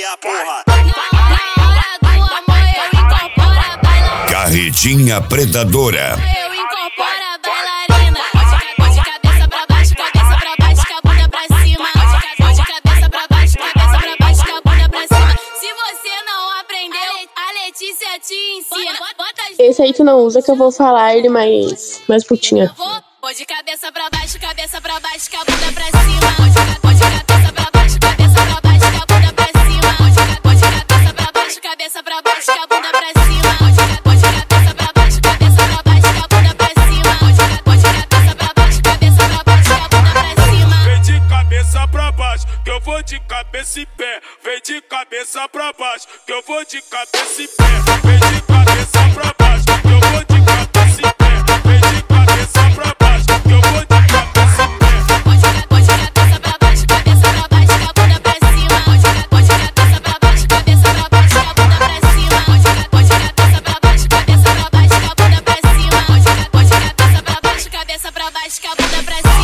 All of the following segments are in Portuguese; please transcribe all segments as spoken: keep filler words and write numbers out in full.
trabalhar, porra. Na hora do amor eu incorporo a bailarina. Carretinha predadora. Eu incorporo a bailarina. De cabeça pra baixo, cabeça pra baixo, com a bunda pra cima. De cabeça pra baixo, cabeça pra baixo, com a bunda pra cima. Se você não aprendeu, a Letícia te ensina. Bota as... Esse aí tu não usa que eu vou falar ele mais, mais putinha. Vou de cabeça pra baixo, cabeça pra baixo, com a bunda pra cima. Vou de cabeça pra baixo, cabeça pra baixo, com a bunda pra cima. Vou de cabeça pra baixo, cabeça pra baixo, com a bunda pra cima. Vou de cabeça pra baixo, cabeça pra baixo, com a bunda pra cima. Vou de cabeça pra baixo, cabeça pra baixo, com a bunda pra cima. Vem de cabeça pra baixo, que eu vou de cabeça e pé. Vem de cabeça pra baixo, que eu vou de cabeça e pé. Vem de cabeça pra baixo, que eu vou de cabeça e pé. Vem de cabeça pra baixo, que eu vou de cabeça e pé. Vou de cabeça pra baixo, cabeça pra baixo, com a bunda pra cima. Vou de cabeça pra baixo, cabeça pra baixo, com a bunda pra cima. Vou de cabeça pra baixo, cabeça pra baixo, com a bunda pra cima. Vou de cabeça pra baixo, cabeça pra baixo, com a bunda pra cima.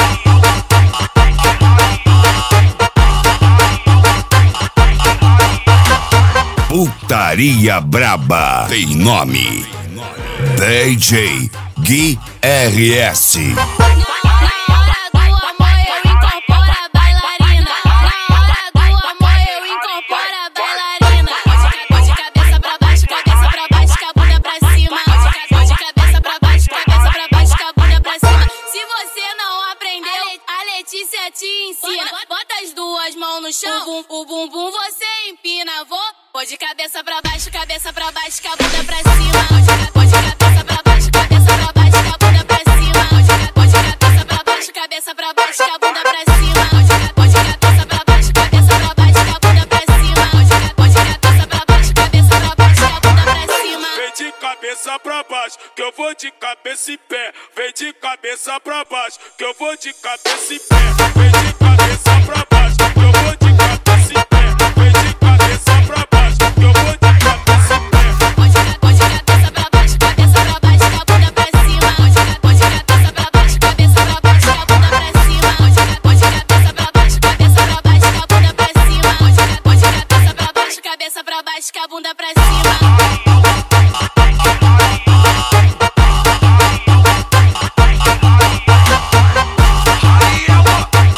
Putaria braba tem nome. D J Gui R S. Na hora do amor eu incorporo a bailarina. Na hora do amor eu incorporo a bailarina. Vou de cabeça pra baixo, cabeça pra baixo, com a bunda pra cima. Vou de cabeça pra baixo, cabeça pra baixo, com a bunda pra cima. Se você não aprendeu, a Letícia te ensina. Bota as duas mãos no chão, o bum, o bumbum você empina. Vou, vou de cabeça pra baixo, cabeça pra baixo, com a bunda pra cima. Vou de cabeça pra baixo, cabeça pra baixo, com a bunda pra cima. Vou de cabeça pra baixo, cabeça pra baixo, com a bunda pra cima. Vou de cabeça pra baixo, cabeça pra baixo, com a bunda pra cima. Vou de cabeça pra baixo, cabeça pra baixo, com a bunda pra cima. Vem de cabeça pra baixo, que eu vou de cabeça e pé. Vem de cabeça pra baixo, que eu vou de cabeça e pé. Vem de cabeça pra baixo, que eu vou de cabeça e pé. Vem de cabeça pra baixo, que eu vou de cabeça e pé. Vou de cabeça pra baixo, cabeça pra baixo, com a bunda pra cima. Vou de cabeça pra baixo, cabeça pra baixo, com a bunda pra cima. Vou de cabeça pra baixo, cabeça pra baixo, com a bunda pra cima. Vou de cabeça pra baixo, cabeça pra baixo, com a bunda pra cima.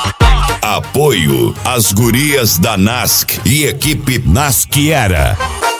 Apoio às gurias da N A S C e equipe Nasciera.